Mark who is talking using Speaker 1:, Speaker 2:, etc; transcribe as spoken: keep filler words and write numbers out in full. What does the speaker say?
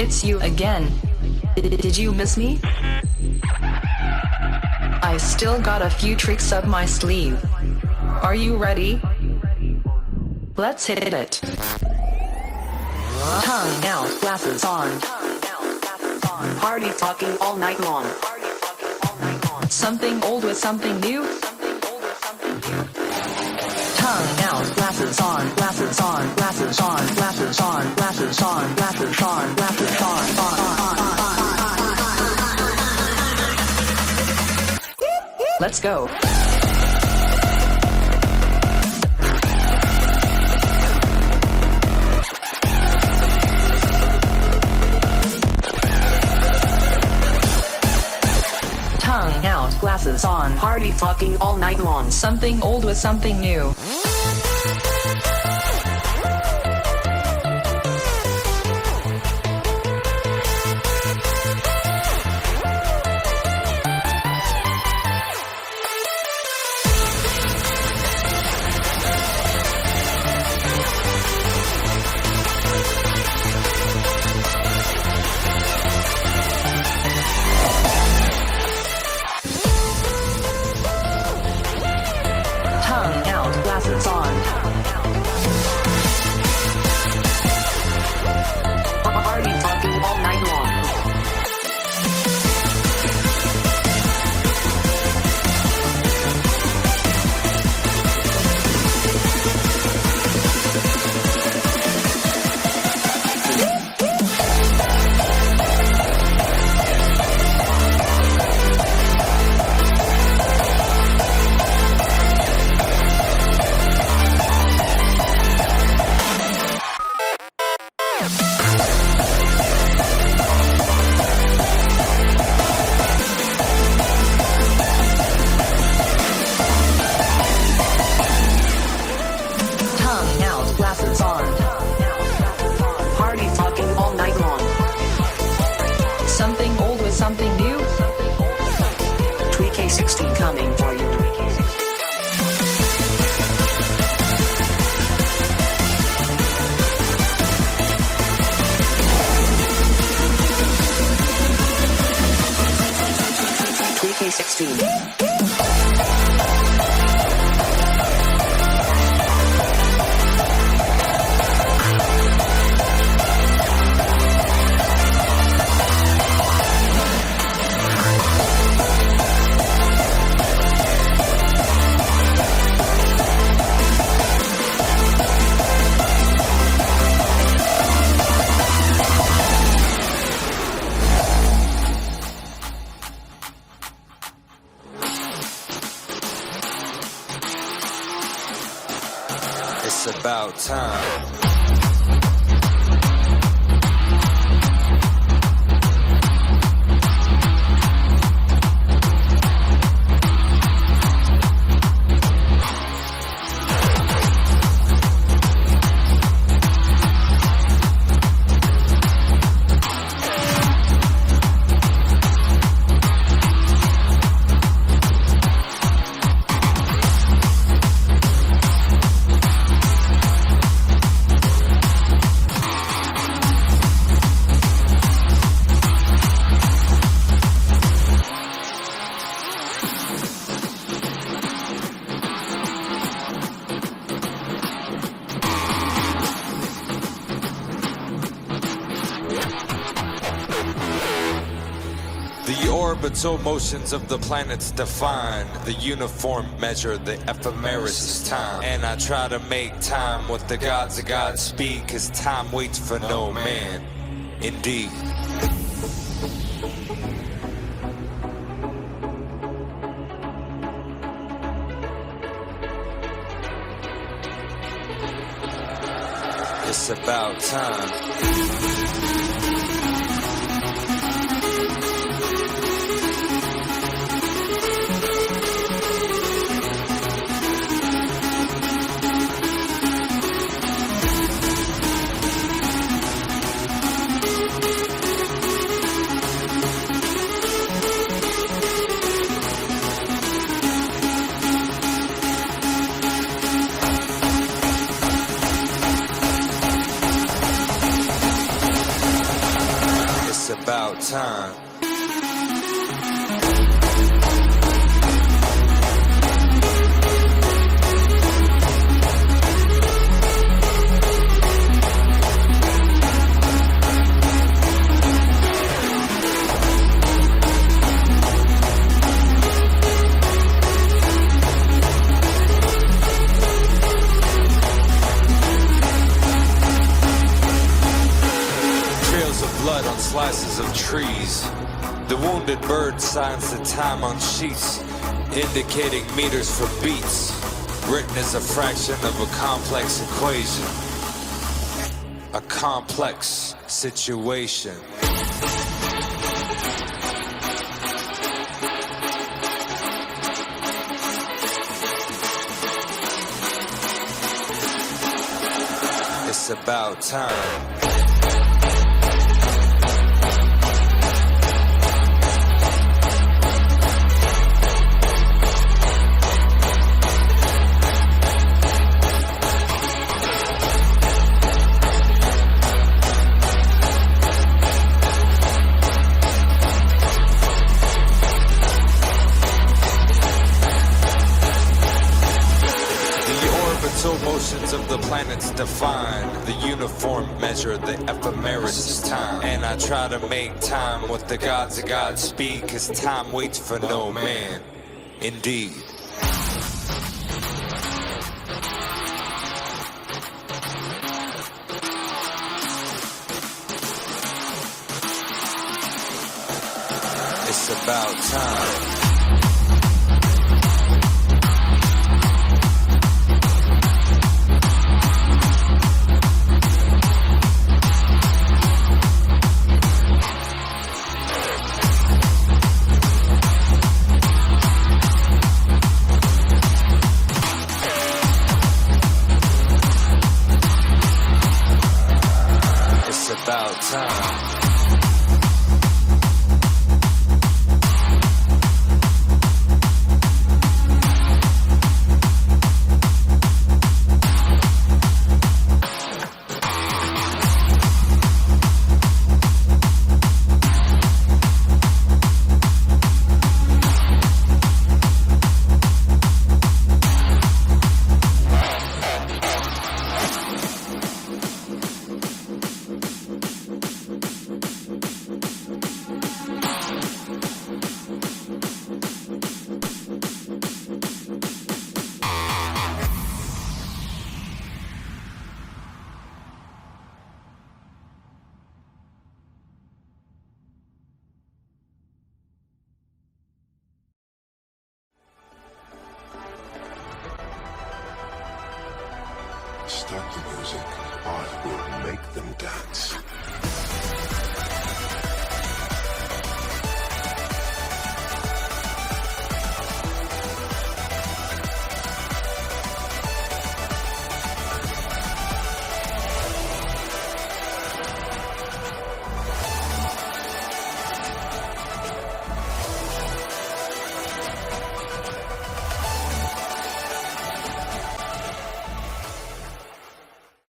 Speaker 1: It's you again. Did you miss me? I still got a few tricks up my sleeve. Are you ready? Let's hit it. Tongue out, glasses on. Party talking all night long. Something old with something new. Tongue out, glasses on, glasses on, glasses on, glasses on, glasses on, glasses on, glasses on, on, on, on. Let's go. Tongue out, glasses on, party talking all night long. Something old with something new. Glasses on. Party talking all night long. Glasses on. Party talking all night long. Something old with something new. three K sixteen coming for you. three K sixteen.
Speaker 2: It's about time. The orbital motions of the planets define the uniform measure, the ephemeris time. And I try to make time with the gods of God speak, cause time waits for no man, indeed. It's about time. about time. Blood on slices of trees. The wounded bird signs the time on sheets, indicating meters for beats, written as a fraction of a complex equation, a complex situation. It's about time. Motions of the planets define the uniform measure, the ephemeris time. And I try to make time with the gods of God speak, cause time waits for no man. Indeed. It's about time. About time.
Speaker 3: Start the music, art will make them dance.